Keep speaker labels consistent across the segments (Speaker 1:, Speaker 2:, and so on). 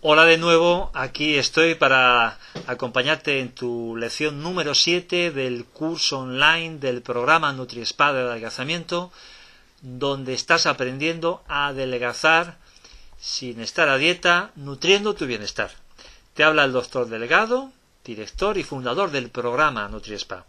Speaker 1: Hola de nuevo, aquí estoy para acompañarte en tu lección número 7 del curso online del programa NutriSpa de adelgazamiento, donde estás aprendiendo a adelgazar sin estar a dieta, nutriendo tu bienestar. Te habla el doctor Delgado, director y fundador del programa NutriSpa.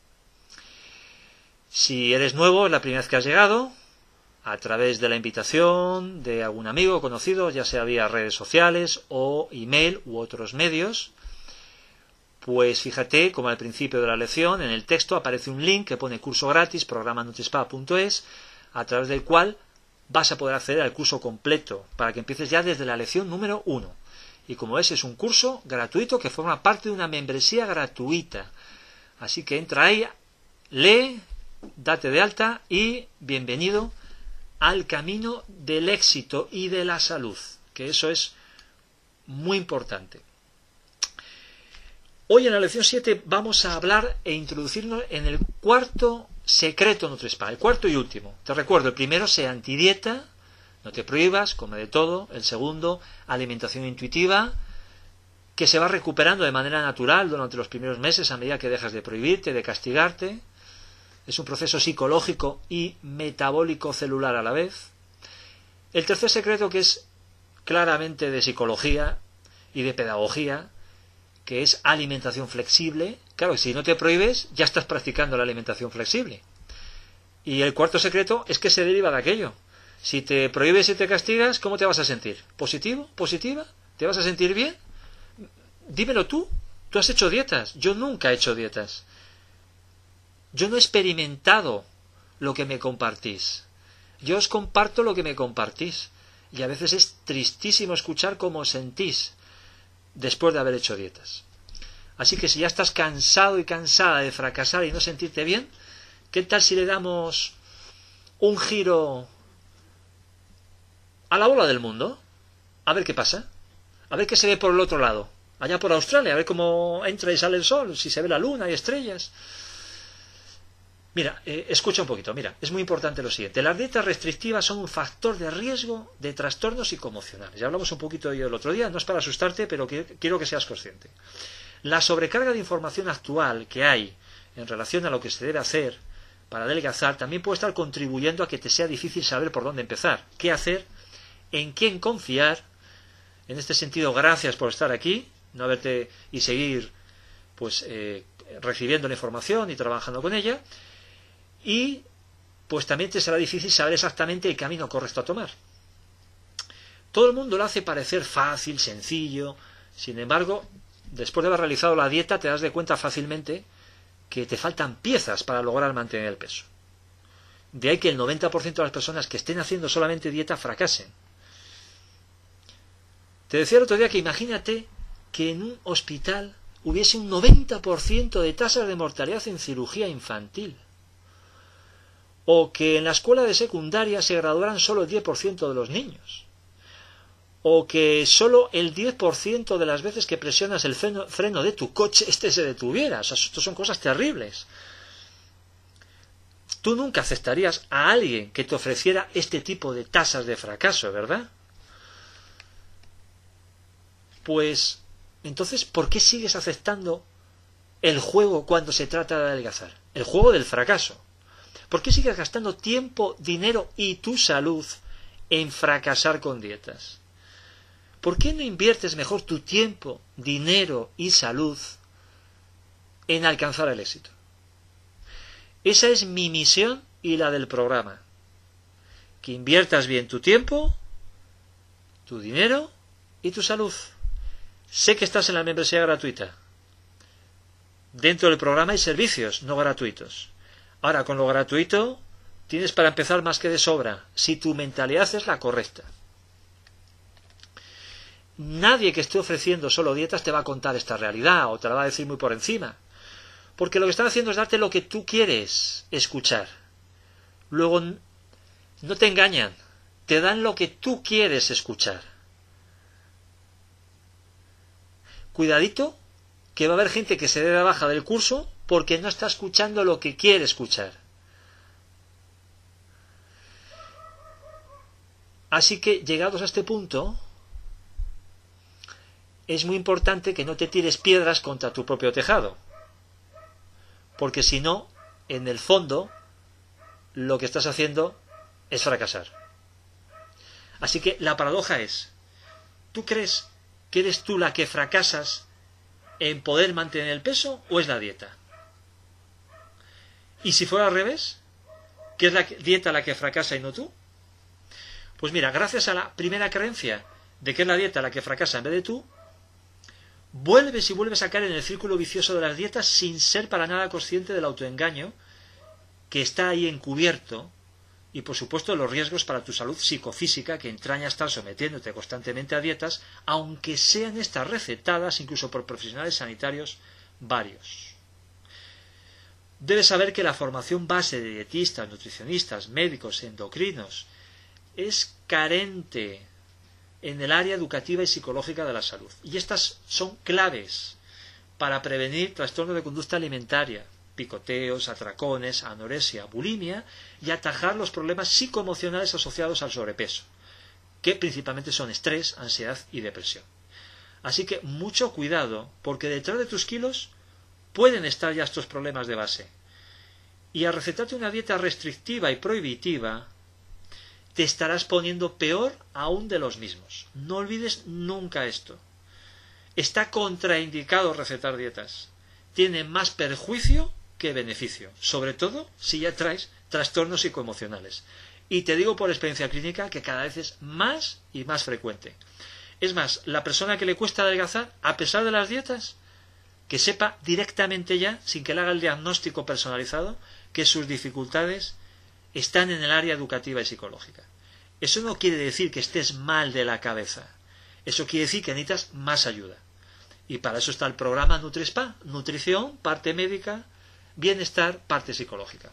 Speaker 1: Si eres nuevo, es la primera vez que has llegado, a través de la invitación de algún amigo conocido, ya sea vía redes sociales o email u otros medios, pues fíjate como al principio de la lección en el texto aparece un link que pone curso gratis, programa.nutrispa.es, a través del cual vas a poder acceder al curso completo para que empieces ya desde la lección número 1. Y como ves, es un curso gratuito que forma parte de una membresía gratuita. Así que entra ahí, lee, date de alta y bienvenido al camino del éxito y de la salud, que eso es muy importante. Hoy en la lección 7 vamos a hablar e introducirnos en el cuarto secreto NutriSpa, el cuarto y último. Te recuerdo, el primero, sea antidieta, no te prohíbas, come de todo. El segundo, alimentación intuitiva, que se va recuperando de manera natural durante los primeros meses a medida que dejas de prohibirte, de castigarte. Es un proceso psicológico y metabólico celular a la vez. El tercer secreto, que es claramente de psicología y de pedagogía, que es alimentación flexible. Claro, si no te prohíbes, ya estás practicando la alimentación flexible. Y el cuarto secreto es que se deriva de aquello. Si te prohíbes y te castigas, ¿cómo te vas a sentir? ¿Positivo? ¿Positiva? ¿Te vas a sentir bien? Dímelo tú. ¿Tú has hecho dietas? Yo nunca he hecho dietas. Yo no he experimentado lo que me compartís. Yo os comparto lo que me compartís. Y a veces es tristísimo escuchar cómo os sentís después de haber hecho dietas. Así que si ya estás cansado y cansada de fracasar y no sentirte bien, ¿qué tal si le damos un giro a la bola del mundo? A ver qué pasa. A ver qué se ve por el otro lado. Allá por Australia, a ver cómo entra y sale el sol, si se ve la luna y estrellas. Mira, escucha un poquito, mira, es muy importante lo siguiente. Las dietas restrictivas son un factor de riesgo de trastornos psicoemocionales. Ya hablamos un poquito de ello el otro día, no es para asustarte, pero quiero que seas consciente. La sobrecarga de información actual que hay en relación a lo que se debe hacer para adelgazar también puede estar contribuyendo a que te sea difícil saber por dónde empezar, qué hacer, en quién confiar. En este sentido, gracias por estar aquí, no haberte y seguir pues recibiendo la información y trabajando con ella. Y pues también te será difícil saber exactamente el camino correcto a tomar. Todo el mundo lo hace parecer fácil, sencillo. Sin embargo, después de haber realizado la dieta te das de cuenta fácilmente que te faltan piezas para lograr mantener el peso. De ahí que el 90% de las personas que estén haciendo solamente dieta fracasen. Te decía el otro día que imagínate que en un hospital hubiese un 90% de tasas de mortalidad en cirugía infantil. O que en la escuela de secundaria se graduaran solo el 10% de los niños. O que solo el 10% de las veces que presionas el freno de tu coche se detuviera. O sea, esto son cosas terribles. Tú nunca aceptarías a alguien que te ofreciera este tipo de tasas de fracaso, ¿verdad? Pues, entonces, ¿por qué sigues aceptando el juego cuando se trata de adelgazar? El juego del fracaso. ¿Por qué sigues gastando tiempo, dinero y tu salud en fracasar con dietas? ¿Por qué no inviertes mejor tu tiempo, dinero y salud en alcanzar el éxito? Esa es mi misión y la del programa. Que inviertas bien tu tiempo, tu dinero y tu salud. Sé que estás en la membresía gratuita. Dentro del programa hay servicios no gratuitos. Ahora, con lo gratuito, tienes para empezar más que de sobra, si tu mentalidad es la correcta. Nadie que esté ofreciendo solo dietas te va a contar esta realidad o te la va a decir muy por encima. Porque lo que están haciendo es darte lo que tú quieres escuchar. Luego, no te engañan, te dan lo que tú quieres escuchar. Cuidadito, que va a haber gente que se dé de baja del curso porque no está escuchando lo que quiere escuchar. Así que, llegados a este punto, es muy importante que no te tires piedras contra tu propio tejado, porque si no, en el fondo, lo que estás haciendo es fracasar. Así que la paradoja es, ¿tú crees que eres tú la que fracasas en poder mantener el peso o es la dieta? ¿Y si fuera al revés? ¿Que es la dieta la que fracasa y no tú? Pues mira, gracias a la primera creencia de que es la dieta la que fracasa en vez de tú, vuelves y vuelves a caer en el círculo vicioso de las dietas sin ser para nada consciente del autoengaño que está ahí encubierto y por supuesto los riesgos para tu salud psicofísica que entraña estar sometiéndote constantemente a dietas, aunque sean estas recetadas incluso por profesionales sanitarios varios. Debes saber que la formación base de dietistas, nutricionistas, médicos, endocrinos es carente en el área educativa y psicológica de la salud. Y estas son claves para prevenir trastornos de conducta alimentaria, picoteos, atracones, anorexia, bulimia y atajar los problemas psicoemocionales asociados al sobrepeso, que principalmente son estrés, ansiedad y depresión. Así que mucho cuidado, porque detrás de tus kilos pueden estar ya estos problemas de base. Y al recetarte una dieta restrictiva y prohibitiva, te estarás poniendo peor aún de los mismos. No olvides nunca esto. Está contraindicado recetar dietas. Tiene más perjuicio que beneficio, sobre todo si ya traes trastornos psicoemocionales. Y te digo por experiencia clínica que cada vez es más y más frecuente. Es más, la persona que le cuesta adelgazar, a pesar de las dietas, que sepa directamente ya, sin que le haga el diagnóstico personalizado, que sus dificultades están en el área educativa y psicológica. Eso no quiere decir que estés mal de la cabeza. Eso quiere decir que necesitas más ayuda. Y para eso está el programa NutriSpa. Nutrición, parte médica, bienestar, parte psicológica.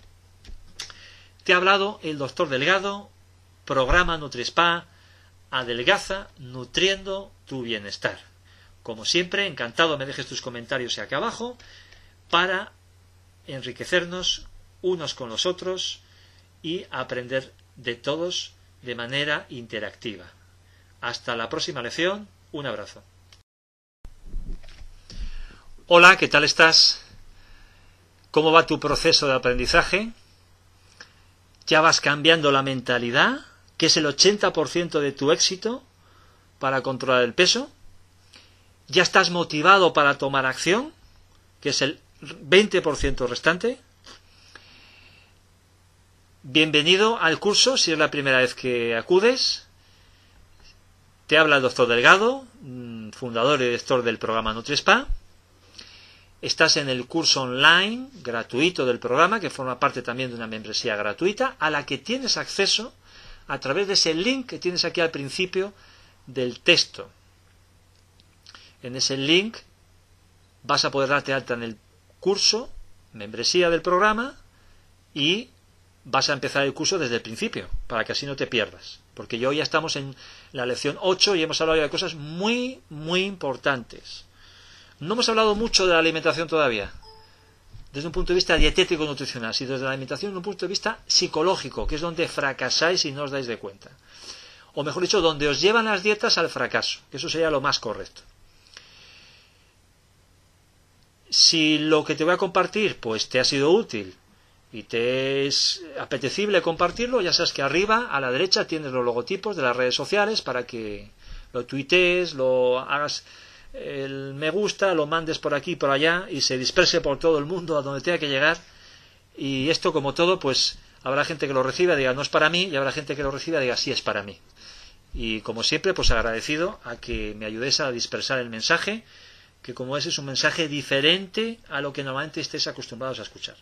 Speaker 1: Te ha hablado el doctor Delgado, programa NutriSpa, adelgaza, nutriendo tu bienestar. Como siempre, encantado me dejes tus comentarios aquí abajo para enriquecernos unos con los otros y aprender de todos de manera interactiva. Hasta la próxima lección. Un abrazo. Hola, ¿qué tal estás? ¿Cómo va tu proceso de aprendizaje? ¿Ya vas cambiando la mentalidad, que es el 80% de tu éxito para controlar el peso? ¿Ya estás motivado para tomar acción, que es el 20% restante? Bienvenido al curso, si es la primera vez que acudes. Te habla el doctor Delgado, fundador y director del programa NutriSpa. Estás en el curso online gratuito del programa, que forma parte también de una membresía gratuita, a la que tienes acceso a través de ese link que tienes aquí al principio del texto. En ese link vas a poder darte alta en el curso, membresía del programa, y vas a empezar el curso desde el principio, para que así no te pierdas. Porque hoy ya estamos en la lección 8 y hemos hablado de cosas muy, muy importantes. No hemos hablado mucho de la alimentación todavía, desde un punto de vista dietético-nutricional, sino desde la alimentación desde un punto de vista psicológico, que es donde fracasáis y no os dais de cuenta. O mejor dicho, donde os llevan las dietas al fracaso, que eso sería lo más correcto. Si lo que te voy a compartir pues te ha sido útil y te es apetecible compartirlo, ya sabes que arriba a la derecha tienes los logotipos de las redes sociales para que lo tuitees, lo hagas el me gusta, lo mandes por aquí y por allá y se disperse por todo el mundo a donde tenga que llegar. Y esto, como todo, pues habrá gente que lo reciba y diga no es para mí, y habrá gente que lo reciba y diga sí es para mí. Y como siempre, pues agradecido a que me ayudéis a dispersar el mensaje, que como es un mensaje diferente a lo que normalmente estéis acostumbrados a escuchar.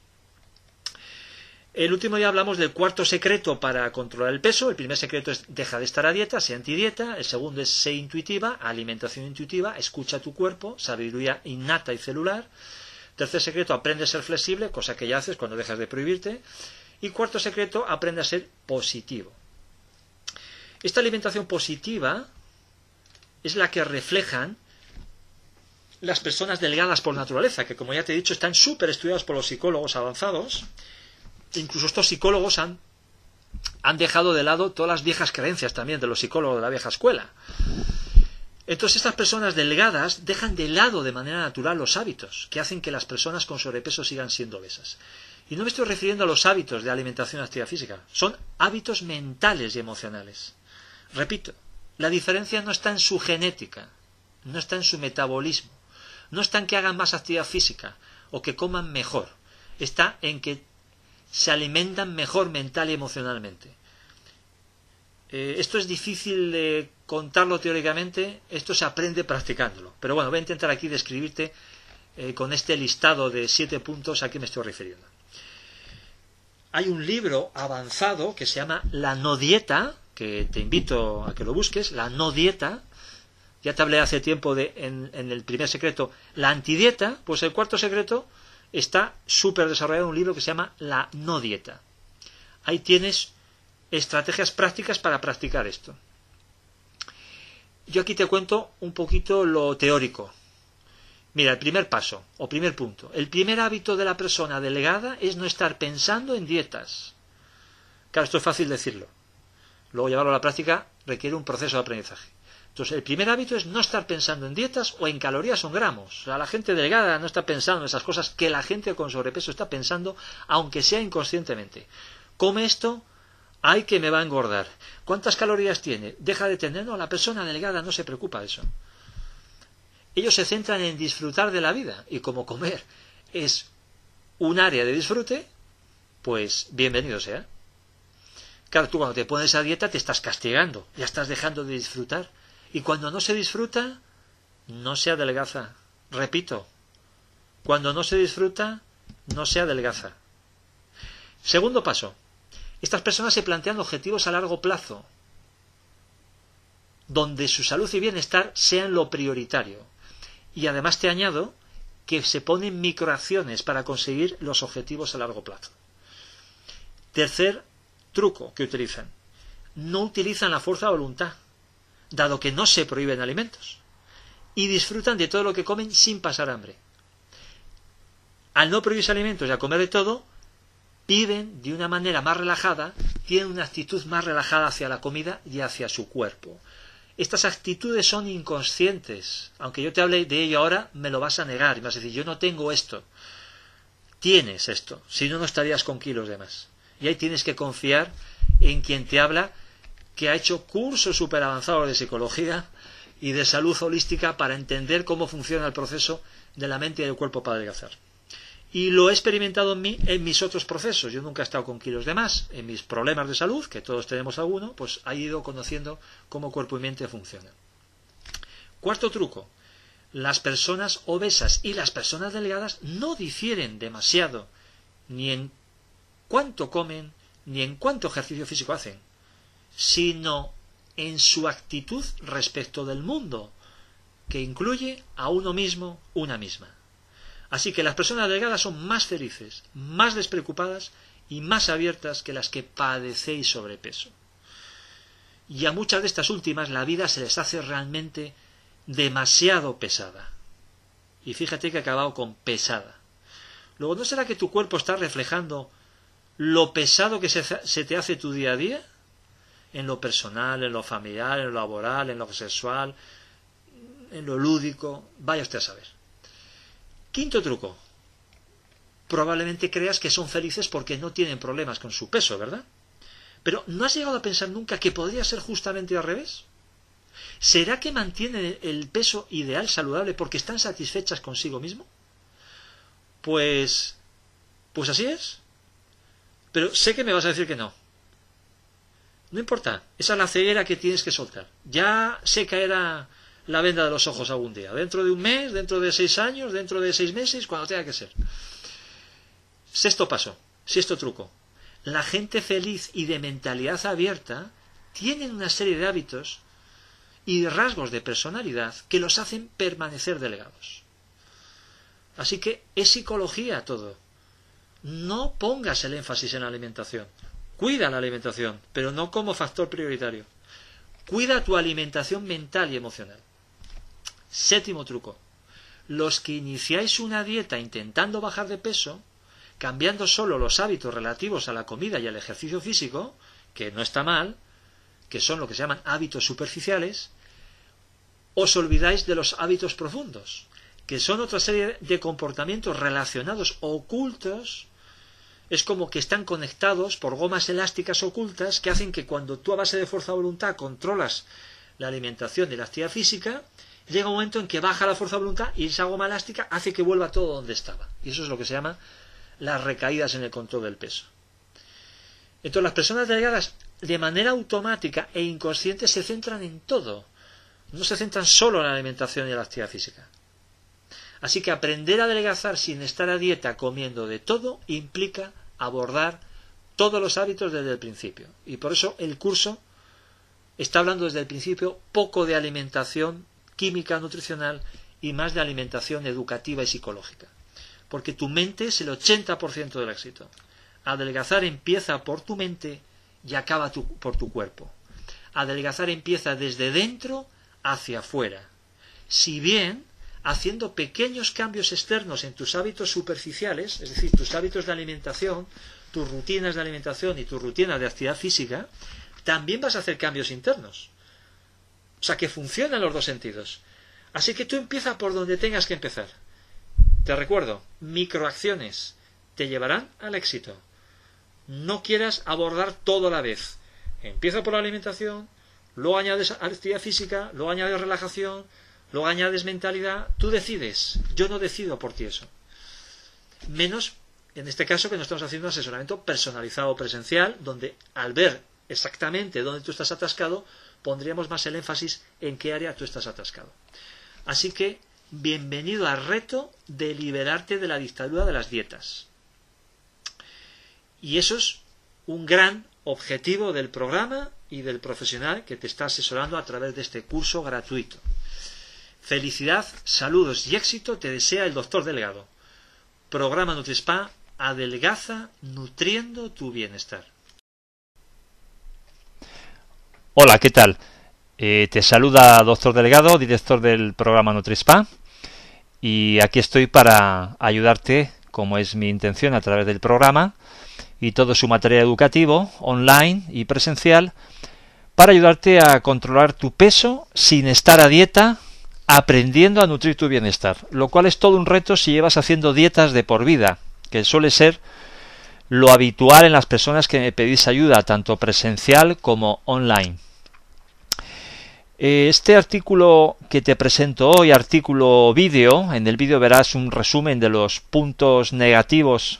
Speaker 1: El último día hablamos del cuarto secreto para controlar el peso. El primer secreto es deja de estar a dieta, sé antidieta. El segundo es sé intuitiva, alimentación intuitiva, escucha tu cuerpo, sabiduría innata y celular. Tercer secreto, aprende a ser flexible, cosa que ya haces cuando dejas de prohibirte. Y cuarto secreto, aprende a ser positivo. Esta alimentación positiva es la que reflejan las personas delgadas por naturaleza, que como ya te he dicho están súper estudiados por los psicólogos avanzados. Incluso estos psicólogos han dejado de lado todas las viejas creencias también de los psicólogos de la vieja escuela. Entonces estas personas delgadas dejan de lado de manera natural los hábitos que hacen que las personas con sobrepeso sigan siendo obesas. Y no me estoy refiriendo a los hábitos de alimentación y actividad física, son hábitos mentales y emocionales. Repito, la diferencia no está en su genética, no está en su metabolismo, no está en que hagan más actividad física o que coman mejor, está en que se alimentan mejor mental y emocionalmente. Esto es difícil de contarlo teóricamente, esto se aprende practicándolo. Pero bueno, voy a intentar aquí describirte con este listado de 7 puntos a qué me estoy refiriendo. Hay un libro avanzado que se llama La no dieta, que te invito a que lo busques, La no dieta. Ya te hablé hace tiempo en el primer secreto, la antidieta. Pues el cuarto secreto está súper desarrollado en un libro que se llama La no dieta. Ahí tienes estrategias prácticas para practicar esto. Yo aquí te cuento un poquito lo teórico. Mira, el primer paso, o primer punto. El primer hábito de la persona delgada es no estar pensando en dietas. Claro, esto es fácil decirlo. Luego llevarlo a la práctica requiere un proceso de aprendizaje. Entonces, el primer hábito es no estar pensando en dietas o en calorías o en gramos. O sea, la gente delgada no está pensando en esas cosas que la gente con sobrepeso está pensando, aunque sea inconscientemente. Come esto, ¡ay, que me va a engordar! ¿Cuántas calorías tiene? Deja de tener. No, la persona delgada no se preocupa de eso. Ellos se centran en disfrutar de la vida. Y como comer es un área de disfrute, pues bienvenido sea. Claro, tú cuando te pones a dieta te estás castigando. Ya estás dejando de disfrutar. Y cuando no se disfruta, no se adelgaza. Repito, cuando no se disfruta, no se adelgaza. Segundo paso. Estas personas se plantean objetivos a largo plazo, donde su salud y bienestar sean lo prioritario. Y además te añado que se ponen microacciones para conseguir los objetivos a largo plazo. Tercer truco que utilizan. No utilizan la fuerza de voluntad, dado que no se prohíben alimentos. Y disfrutan de todo lo que comen sin pasar hambre. Al no prohibirse alimentos y a comer de todo, viven de una manera más relajada, tienen una actitud más relajada hacia la comida y hacia su cuerpo. Estas actitudes son inconscientes. Aunque yo te hable de ello ahora, me lo vas a negar y me vas a decir, yo no tengo esto. Tienes esto, si no, no estarías con kilos de más. Y ahí tienes que confiar en quien te habla, que ha hecho cursos súper avanzados de psicología y de salud holística para entender cómo funciona el proceso de la mente y del cuerpo para adelgazar. Y lo he experimentado en mí en mis otros procesos. Yo nunca he estado con kilos de más. En mis problemas de salud, que todos tenemos alguno, pues he ido conociendo cómo cuerpo y mente funcionan. Cuarto truco. Las personas obesas y las personas delgadas no difieren demasiado ni en cuánto comen ni en cuánto ejercicio físico hacen, sino en su actitud respecto del mundo, que incluye a uno mismo, una misma. Así que las personas delgadas son más felices, más despreocupadas y más abiertas que las que padecéis sobrepeso. Y a muchas de estas últimas la vida se les hace realmente demasiado pesada. Y fíjate que he acabado con pesada. Luego, ¿no será que tu cuerpo está reflejando lo pesado que se te hace tu día a día? En lo personal, en lo familiar, en lo laboral, en lo sexual, en lo lúdico. Vaya usted a saber. Quinto truco. Probablemente creas que son felices porque no tienen problemas con su peso, ¿verdad? Pero ¿no has llegado a pensar nunca que podría ser justamente al revés? ¿Será que mantienen el peso ideal saludable porque están satisfechas consigo mismo? Pues así es. Pero sé que me vas a decir que no. No importa, esa es la ceguera que tienes que soltar. Ya se caerá la venda de los ojos algún día. Dentro de un mes, dentro de 6 años, dentro de 6 meses, cuando tenga que ser. Sexto paso, sexto truco. La gente feliz y de mentalidad abierta tienen una serie de hábitos y de rasgos de personalidad que los hacen permanecer delgados. Así que es psicología todo. No pongas el énfasis en la alimentación. Cuida la alimentación, pero no como factor prioritario. Cuida tu alimentación mental y emocional. Séptimo truco. Los que iniciáis una dieta intentando bajar de peso, cambiando solo los hábitos relativos a la comida y al ejercicio físico, que no está mal, que son lo que se llaman hábitos superficiales, os olvidáis de los hábitos profundos, que son otra serie de comportamientos relacionados ocultos. Es como que están conectados por gomas elásticas ocultas que hacen que cuando tú a base de fuerza de voluntad controlas la alimentación y la actividad física, llega un momento en que baja la fuerza de voluntad y esa goma elástica hace que vuelva todo donde estaba. Y eso es lo que se llama las recaídas en el control del peso. Entonces las personas delgadas de manera automática e inconsciente se centran en todo. No se centran solo en la alimentación y en la actividad física. Así que aprender a adelgazar sin estar a dieta comiendo de todo implica abordar todos los hábitos desde el principio. Y por eso el curso está hablando desde el principio poco de alimentación química, nutricional y más de alimentación educativa y psicológica. Porque tu mente es el 80% del éxito. Adelgazar empieza por tu mente y acaba por tu cuerpo. Adelgazar empieza desde dentro hacia afuera. Si bien haciendo pequeños cambios externos en tus hábitos superficiales, es decir, tus hábitos de alimentación, tus rutinas de alimentación y tus rutinas de actividad física, también vas a hacer cambios internos. O sea, que funcionan los dos sentidos. Así que tú empieza por donde tengas que empezar. Te recuerdo, microacciones te llevarán al éxito. No quieras abordar todo a la vez. Empieza por la alimentación, luego añades actividad física, luego añades relajación, luego añades mentalidad. Tú decides. Yo no decido por ti eso. Menos, en este caso, que no estamos haciendo un asesoramiento personalizado presencial, donde al ver exactamente dónde tú estás atascado, pondríamos más el énfasis en qué área tú estás atascado. Así que, bienvenido al reto de liberarte de la dictadura de las dietas. Y eso es un gran objetivo del programa y del profesional que te está asesorando a través de este curso gratuito. Felicidad, saludos y éxito te desea el Dr. Delgado. Programa NutriSpa, adelgaza nutriendo tu bienestar.
Speaker 2: Hola, ¿qué tal? Te saluda Dr. Delgado, director del programa NutriSpa, y aquí estoy para ayudarte, como es mi intención a través del programa, y todo su material educativo, online y presencial, para ayudarte a controlar tu peso sin estar a dieta, aprendiendo a nutrir tu bienestar, lo cual es todo un reto si llevas haciendo dietas de por vida, que suele ser lo habitual en las personas que me pedís ayuda, tanto presencial como online. Este artículo que te presento hoy, artículo vídeo, en el vídeo verás un resumen de los puntos negativos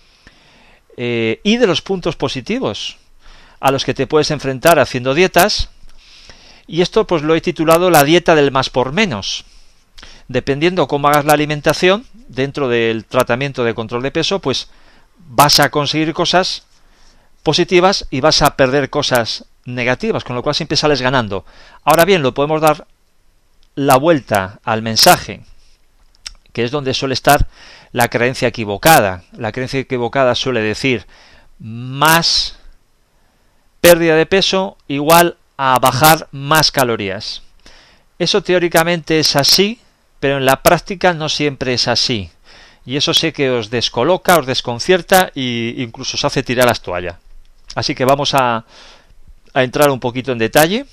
Speaker 2: y de los puntos positivos a los que te puedes enfrentar haciendo dietas, y esto pues lo he titulado la dieta del más por menos. Dependiendo cómo hagas la alimentación dentro del tratamiento de control de peso, pues vas a conseguir cosas positivas y vas a perder cosas negativas, con lo cual siempre sales ganando. Ahora bien, lo podemos dar la vuelta al mensaje, que es donde suele estar la creencia equivocada. La creencia equivocada suele decir más pérdida de peso igual a bajar más calorías. Eso teóricamente es así, pero en la práctica no siempre es así. Y eso sé que os descoloca, os desconcierta e incluso os hace tirar las toallas. Así que vamos a entrar un poquito en detalle.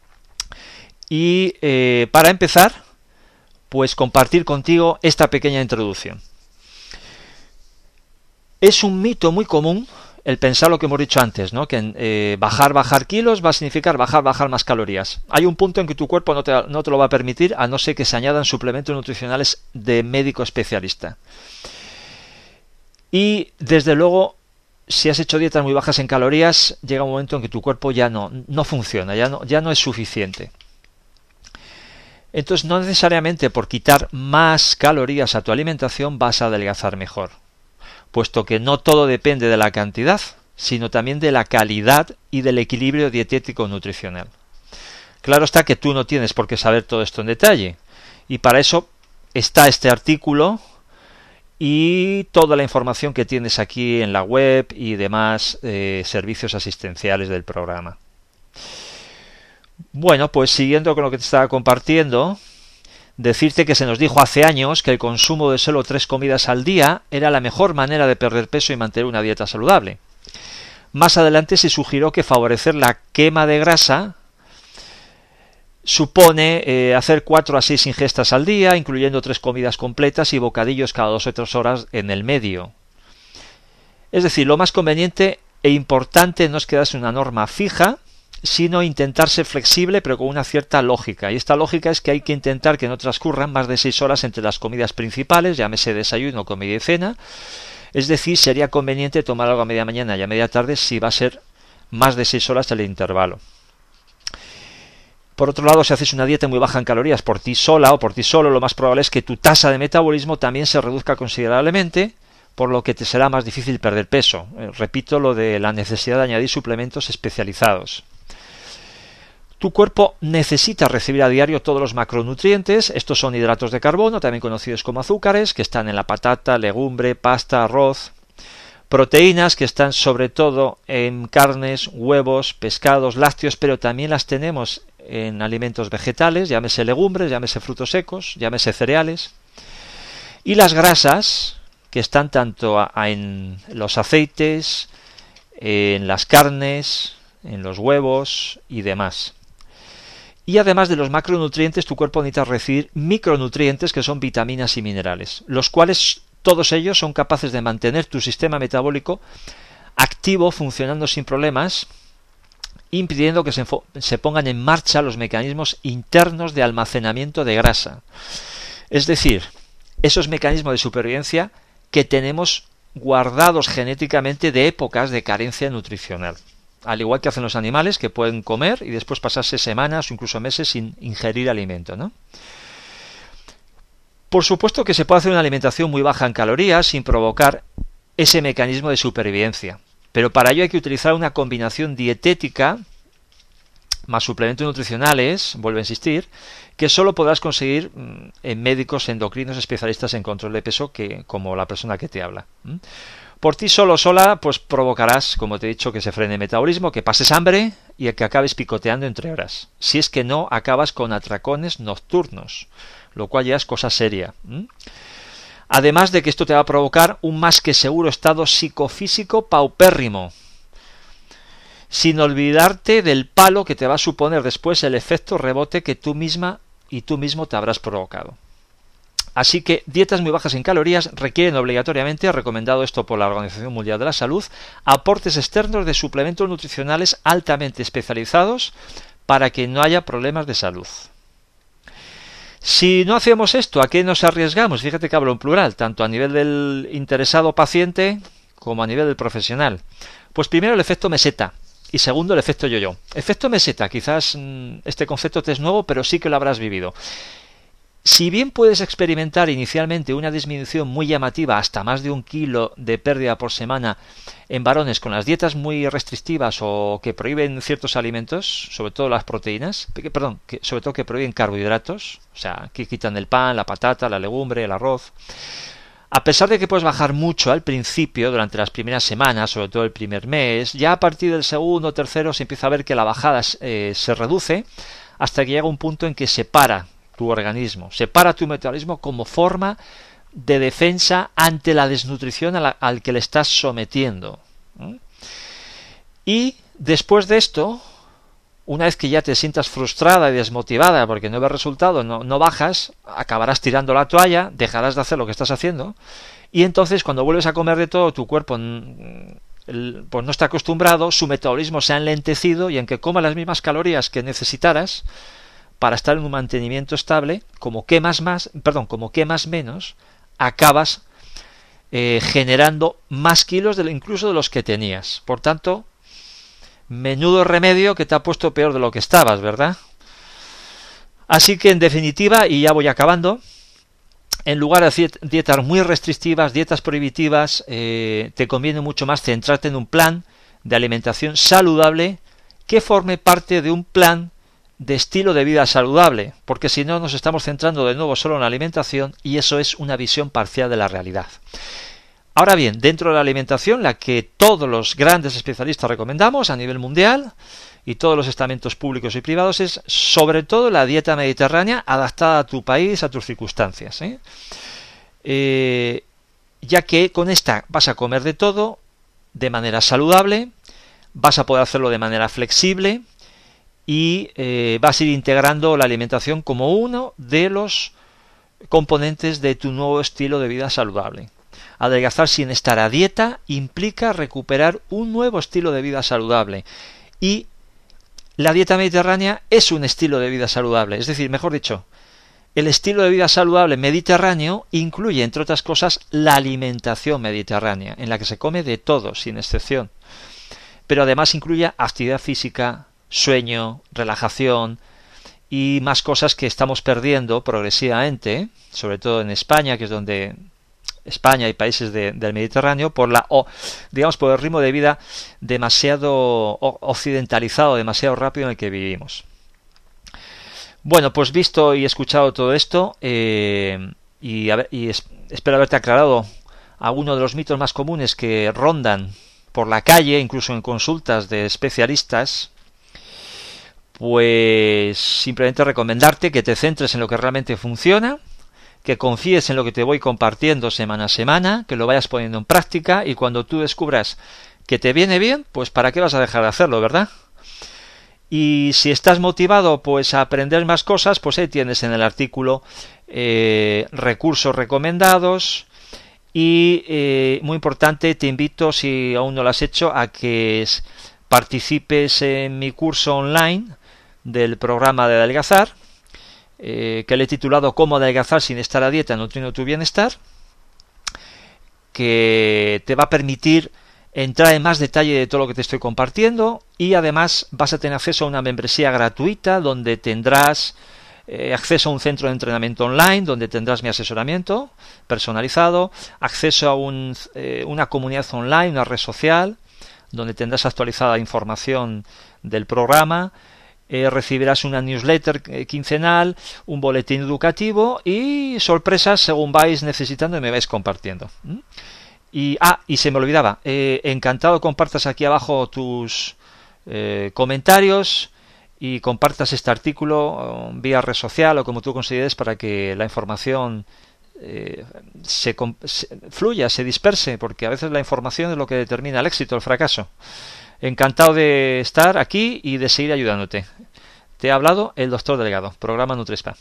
Speaker 2: Y para empezar, pues compartir contigo esta pequeña introducción. Es un mito muy común el pensar lo que hemos dicho antes, ¿no? Que bajar kilos va a significar bajar más calorías. Hay un punto en que tu cuerpo no te lo va a permitir, a no ser que se añadan suplementos nutricionales de médico especialista. Y desde luego, si has hecho dietas muy bajas en calorías, llega un momento en que tu cuerpo ya no funciona, ya no es suficiente. Entonces, no necesariamente por quitar más calorías a tu alimentación vas a adelgazar mejor, puesto que no todo depende de la cantidad, sino también de la calidad y del equilibrio dietético-nutricional. Claro está que tú no tienes por qué saber todo esto en detalle, y para eso está este artículo y toda la información que tienes aquí en la web y demás servicios asistenciales del programa. Bueno, pues siguiendo con lo que te estaba compartiendo, decirte que se nos dijo hace años que el consumo de solo 3 comidas al día era la mejor manera de perder peso y mantener una dieta saludable. Más adelante se sugirió que favorecer la quema de grasa supone hacer 4 a 6 ingestas al día, incluyendo 3 comidas completas y bocadillos cada 2 o 3 horas en el medio. Es decir, lo más conveniente e importante no es quedarse una norma fija, sino intentar ser flexible pero con una cierta lógica. Y esta lógica es que hay que intentar que no transcurran más de 6 horas entre las comidas principales, llámese desayuno, comida y cena. Es decir, sería conveniente tomar algo a media mañana y a media tarde si va a ser más de 6 horas el intervalo. Por otro lado, si haces una dieta muy baja en calorías por ti sola o por ti solo, lo más probable es que tu tasa de metabolismo también se reduzca considerablemente, por lo que te será más difícil perder peso. Repito lo de la necesidad de añadir suplementos especializados. Tu cuerpo necesita recibir a diario todos los macronutrientes. Estos son hidratos de carbono, también conocidos como azúcares, que están en la patata, legumbre, pasta, arroz. Proteínas, que están sobre todo en carnes, huevos, pescados, lácteos, pero también las tenemos en alimentos vegetales, llámese legumbres, llámese frutos secos, llámese cereales. Y las grasas, que están tanto en los aceites, en las carnes, en los huevos y demás. Y además de los macronutrientes, tu cuerpo necesita recibir micronutrientes, que son vitaminas y minerales, los cuales todos ellos son capaces de mantener tu sistema metabólico activo, funcionando sin problemas, impidiendo que se pongan en marcha los mecanismos internos de almacenamiento de grasa. Es decir, esos mecanismos de supervivencia que tenemos guardados genéticamente de épocas de carencia nutricional. Al igual que hacen los animales, que pueden comer y después pasarse semanas o incluso meses sin ingerir alimento, ¿no? Por supuesto que se puede hacer una alimentación muy baja en calorías sin provocar ese mecanismo de supervivencia, pero para ello hay que utilizar una combinación dietética más suplementos nutricionales, vuelvo a insistir, que solo podrás conseguir en médicos endocrinos especialistas en control de peso, como la persona que te habla. Por ti solo o sola, pues provocarás, como te he dicho, que se frene el metabolismo, que pases hambre y que acabes picoteando entre horas. Si es que no acabas con atracones nocturnos, lo cual ya es cosa seria. Además de que esto te va a provocar un más que seguro estado psicofísico paupérrimo, sin olvidarte del palo que te va a suponer después el efecto rebote que tú misma y tú mismo te habrás provocado. Así que dietas muy bajas en calorías requieren obligatoriamente, recomendado esto por la Organización Mundial de la Salud, aportes externos de suplementos nutricionales altamente especializados para que no haya problemas de salud. Si no hacemos esto, ¿a qué nos arriesgamos? Fíjate que hablo en plural, tanto a nivel del interesado paciente como a nivel del profesional. Pues primero el efecto meseta y segundo el efecto yo-yo. Efecto meseta, quizás este concepto te es nuevo, pero sí que lo habrás vivido. Si bien puedes experimentar inicialmente una disminución muy llamativa, hasta más de 1 kilo de pérdida por semana en varones con las dietas muy restrictivas o que prohíben ciertos alimentos, sobre todo las proteínas, sobre todo que prohíben carbohidratos, o sea, que quitan el pan, la patata, la legumbre, el arroz. A pesar de que puedes bajar mucho al principio, durante las primeras semanas, sobre todo el primer mes, ya a partir del segundo o tercero se empieza a ver que la bajada se reduce hasta que llega un punto en que se para tu organismo, separa tu metabolismo como forma de defensa ante la desnutrición al que le estás sometiendo. Y después de esto, una vez que ya te sientas frustrada y desmotivada porque no ves resultado, no bajas, acabarás tirando la toalla, dejarás de hacer lo que estás haciendo y entonces cuando vuelves a comer de todo, tu cuerpo pues no está acostumbrado, su metabolismo se ha enlentecido y aunque coma las mismas calorías que necesitaras para estar en un mantenimiento estable, como quemas menos, acabas generando más kilos incluso de los que tenías. Por tanto, menudo remedio que te ha puesto peor de lo que estabas, ¿verdad? Así que en definitiva, y ya voy acabando, en lugar de hacer dietas muy restrictivas, dietas prohibitivas, te conviene mucho más centrarte en un plan de alimentación saludable que forme parte de un plan de estilo de vida saludable, porque si no nos estamos centrando de nuevo solo en la alimentación y eso es una visión parcial de la realidad. Ahora bien, dentro de la alimentación, la que todos los grandes especialistas recomendamos a nivel mundial y todos los estamentos públicos y privados es sobre todo la dieta mediterránea adaptada a tu país, a tus circunstancias, ya que con esta vas a comer de todo de manera saludable, vas a poder hacerlo de manera flexible y vas a ir integrando la alimentación como uno de los componentes de tu nuevo estilo de vida saludable. Adelgazar sin estar a dieta implica recuperar un nuevo estilo de vida saludable, y la dieta mediterránea es un estilo de vida saludable. Es decir, mejor dicho, el estilo de vida saludable mediterráneo incluye, entre otras cosas, la alimentación mediterránea, en la que se come de todo, sin excepción. Pero además incluye actividad física, sueño, relajación y más cosas que estamos perdiendo progresivamente, sobre todo en España, que es donde España y países del Mediterráneo, por el ritmo de vida demasiado occidentalizado, demasiado rápido en el que vivimos. Bueno, pues visto y escuchado todo esto, espero haberte aclarado algunos de los mitos más comunes que rondan por la calle, incluso en consultas de especialistas, pues simplemente recomendarte que te centres en lo que realmente funciona, que confíes en lo que te voy compartiendo semana a semana, que lo vayas poniendo en práctica, y cuando tú descubras que te viene bien, pues ¿para qué vas a dejar de hacerlo, verdad? Y si estás motivado pues a aprender más cosas, pues ahí tienes en el artículo recursos recomendados. Y muy importante, te invito, si aún no lo has hecho, a que participes en mi curso online del programa de adelgazar, que le he titulado Cómo adelgazar sin estar a dieta nutriendo tu bienestar, que te va a permitir entrar en más detalle de todo lo que te estoy compartiendo, y además vas a tener acceso a una membresía gratuita donde tendrás acceso a un centro de entrenamiento online, donde tendrás mi asesoramiento personalizado, acceso a una comunidad online, una red social, donde tendrás actualizada información del programa, recibirás una newsletter quincenal, un boletín educativo y sorpresas según vais necesitando y me vais compartiendo. Y se me olvidaba, encantado compartas aquí abajo tus comentarios y compartas este artículo vía red social o como tú consideres, para que la información fluya, se disperse, porque a veces la información es lo que determina el éxito o el fracaso. Encantado de estar aquí y de seguir ayudándote. Te ha hablado el Dr. Delgado, programa NutriSpa.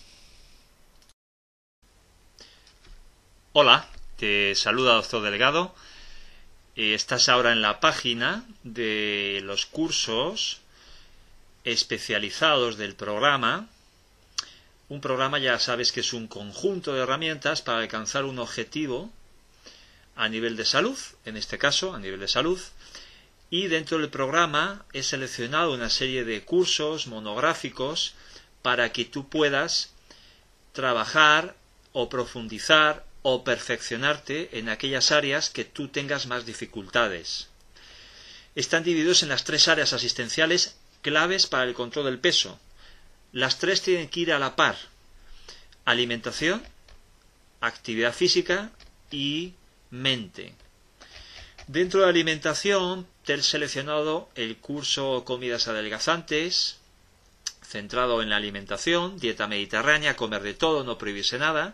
Speaker 1: Hola, te saluda Dr. Delgado. Estás ahora en la página de los cursos especializados del programa. Un programa, ya sabes, que es un conjunto de herramientas para alcanzar un objetivo a nivel de salud, en este caso a nivel de salud, y dentro del programa he seleccionado una serie de cursos monográficos para que tú puedas trabajar o profundizar o perfeccionarte en aquellas áreas que tú tengas más dificultades. Están divididos en las 3 áreas asistenciales claves para el control del peso. Las 3 tienen que ir a la par: alimentación, actividad física y mente. Dentro de la alimentación te he seleccionado el curso Comidas adelgazantes, centrado en la alimentación, dieta mediterránea, comer de todo, no prohibirse nada.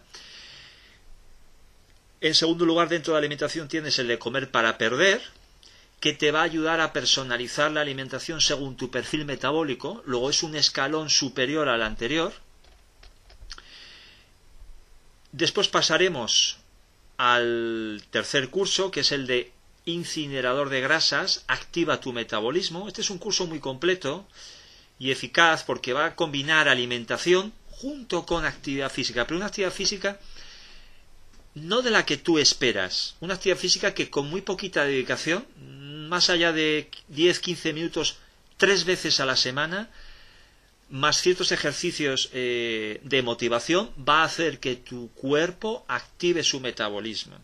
Speaker 1: En segundo lugar, dentro de la alimentación tienes el de comer para perder, que te va a ayudar a personalizar la alimentación según tu perfil metabólico. Luego es un escalón superior al anterior. Después pasaremos al tercer curso, que es el de incinerador de grasas, activa tu metabolismo. Este es un curso muy completo y eficaz porque va a combinar alimentación junto con actividad física, pero una actividad física no de la que tú esperas, una actividad física que con muy poquita dedicación, más allá de 10-15 minutos 3 veces a la semana, más ciertos ejercicios de motivación, va a hacer que tu cuerpo active su metabolismo.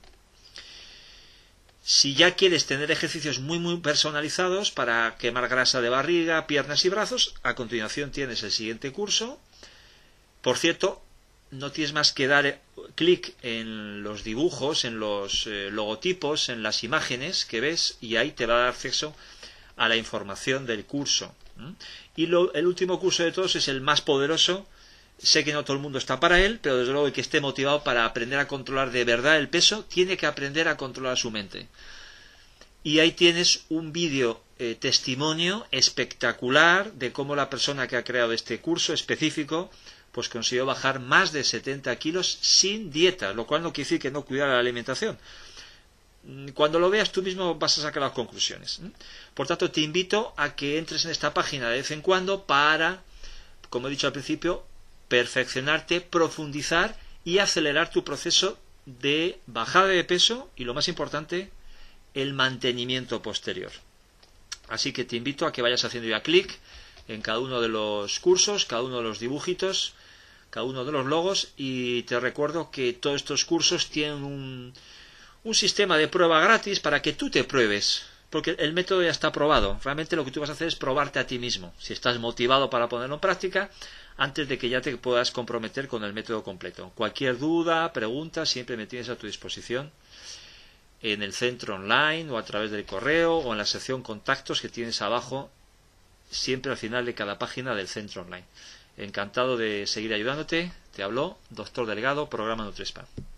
Speaker 1: Si ya quieres tener ejercicios muy personalizados para quemar grasa de barriga, piernas y brazos, a continuación tienes el siguiente curso. Por cierto, no tienes más que dar clic en los dibujos, en los logotipos, en las imágenes que ves, y ahí te va a dar acceso a la información del curso. Y el último curso de todos es el más poderoso. Sé que no todo el mundo está para él, pero desde luego el que esté motivado para aprender a controlar de verdad el peso, tiene que aprender a controlar su mente. Y ahí tienes un vídeo testimonio espectacular de cómo la persona que ha creado este curso específico pues consiguió bajar más de 70 kilos sin dieta, lo cual no quiere decir que no cuidara la alimentación. Cuando lo veas tú mismo vas a sacar las conclusiones. Por tanto, te invito a que entres en esta página de vez en cuando para, como he dicho al principio, perfeccionarte, profundizar y acelerar tu proceso de bajada de peso y, lo más importante, el mantenimiento posterior. Así que te invito a que vayas haciendo ya clic en cada uno de los cursos, cada uno de los dibujitos, cada uno de los logos, y te recuerdo que todos estos cursos tienen un sistema de prueba gratis para que tú te pruebes, porque el método ya está probado. Realmente lo que tú vas a hacer es probarte a ti mismo, si estás motivado para ponerlo en práctica, antes de que ya te puedas comprometer con el método completo. Cualquier duda, pregunta, siempre me tienes a tu disposición en el centro online o a través del correo o en la sección contactos que tienes abajo, siempre al final de cada página del centro online. Encantado de seguir ayudándote. Te habló Dr. Delgado, programa NutriSpan.